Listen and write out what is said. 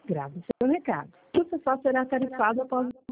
Grave o seu recado. O processal será tarifado após